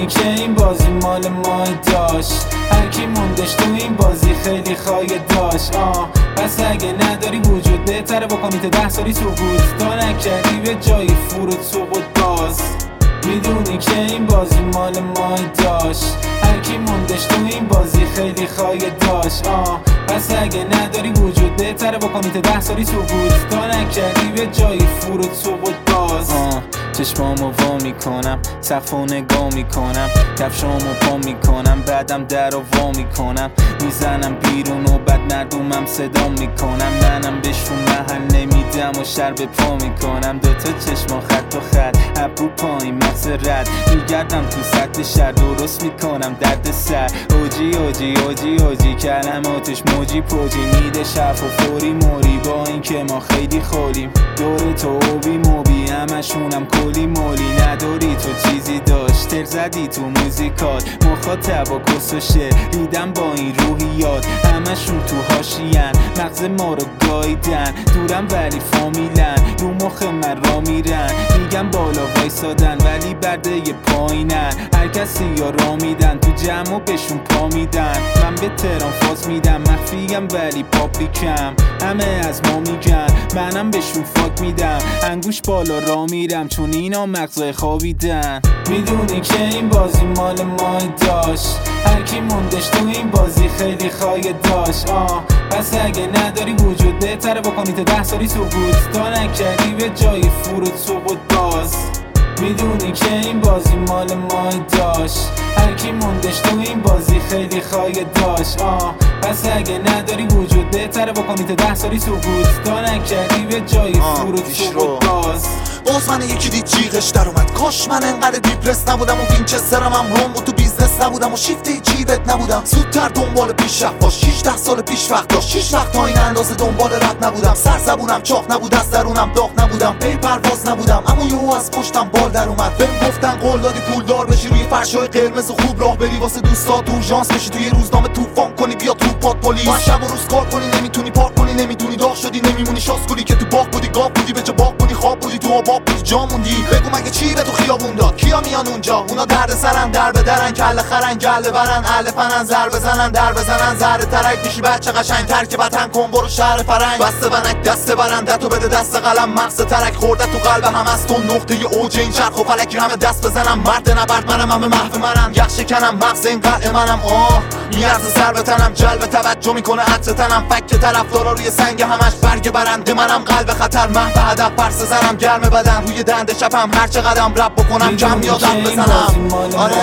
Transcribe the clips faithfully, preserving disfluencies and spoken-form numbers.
میدونی که این بازی مال ما داشت، هر کی موندش تو این بازی خیلی خواهی داشت. آه پس اگه نداری وجود بهتره بکنی تا ده سالی سقوط تا نکردی به جای فرود سقوط باز. میدونی که این بازی مال ما داشت، هر کی موندش تو این بازی خیلی خواهی داشت. آه پس اگه نداری وجود بهتره بکنی تا ده سالی سقوط تا نکردی به جای فرود سقوط باز. آه چشمامو وا میکنم، سقفو نگاه میکنم، کفشامو پا میکنم، بعدم در و وا میکنم، میزنم بیرون و بعد مردمم صدا میکنم. منم بهشون محل نمیدم و شر به پا میکنم. دوتا چشما خط و خط، ابرو پایین مغز رد، میگردم تو سطح شهر درست میکنم درد سر. اوجی اوجی اوجی اوجی کلماتش موجی پوجی میده شف و فوری موری، با این که ما خیلی خولیم دور تو اوبی موبی همشونم کلی مولی. نداری تو چیزی داشت تر زدی تو موزیکات، مخاطب و کس و شعر دیدم با این روحیات، همشون تو هاشین مغز ما رو گاییدن. دورم ولی فامیلن رو مخ من را میرن، میگم بالا وایسادن ولی برده ی پایینن. هر کسی یا را میدن تو جمع و بهشون پا میدن. من به تهران فاز میدم مخفیم ولی پابلیکم، همه از ما میگن منم بهشون فاک میدم. انگوش بالا را میرم چون اینا مغزای خوابیدن. میدونی که این بازی مال ما داشت، هر کی موندش تو این بازی خیلی خواهی داشت. آه پس اگه نداری وجود بهتره بکنی تا ده سالی سقوط تا نکردی به جای فرود سقوط باز. میدونی که این بازی مال ما داشت، هر کی موندش تو این بازی خیلی خواهی داشت. آه پس اگه نداری وجود بهتره بکنی تا ده سالی سقوط تا نکردی به جای فرود سقوط باز. باز من یکی دید جیغش در اومد، کاش من انقدر دیپرس نبودم و وینچسترم هم روم و تو بیزنس نبودم و شیفت جیبت نبودم. زودتر دنبال پیشرفت باش، هجده سال پیش وقت داشت، هیچ وقت تا این اندازه دنبال رد نبودم. سر زبونم چاق نبود، از درونم داغ نبودم، پی پرواز نبودم، اما یهو از پشتم بال در اومد. بهم گفتن قول دادی پولدار بشی، روی فرشای قرمز و خوب راه بری، واسه دوستات اورژانس بشی، توی روزنامه طوفان کنی بیا تو پات پلیس. من شب و روز کار کنی نمیتونی پارک کنی، نمیدونی داغ شدی نمیمونی شاسکولی که تو باغ بودی گاو بودی به جا باغ بودی خواب بودی تو آباب بودی جا موندی. بگو مگه چی به تو خیابون داد، کیا میان اونجا؟ اونا درد سرن در به درن، کله خرن گله برن، اهل فنن زر بزنن در بزنن، ذره ترک میشی بچه قشنگ تر که وطن کن برو شهر فرنگ. بسته ونک دست برندت و بده دست قلم، مغز ترک خورده تو قلب هم از تو نقطه اوج این چرخ و فلک همه دست بزنم. مرد نبرد منم همه محو منم، یخ شکنم مغز این قلعه منم. آه میارزه سر به تنم، جلب توجه میکنه عطر تنم، فک طرفدارا روی سنگ همش برگ برنده منم. قلب خطر محو هدف پرس زنم، گرم بدن روی دنده شبم هر چه قدم رب بکنم کم یادم بزنم. آره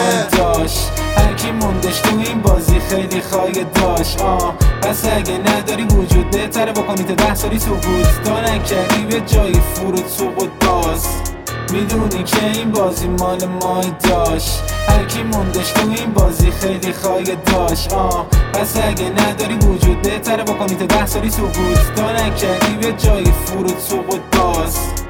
هر کی موندش تو این بازی خیلی خواهی داشت. آه پس اگه نداری وجود بهتره بکنی تا ده سالی سقوط تا نکردی به جای فرود سقوط باز. میدونی که این بازی مال ما داشت، هر کی موندش تو این بازی خیلی خواهی داشت. آه پس اگه نداری وجود بهتره بکنی تا ده سالی سقوط تا نکردی به جای فرود سقوط باز.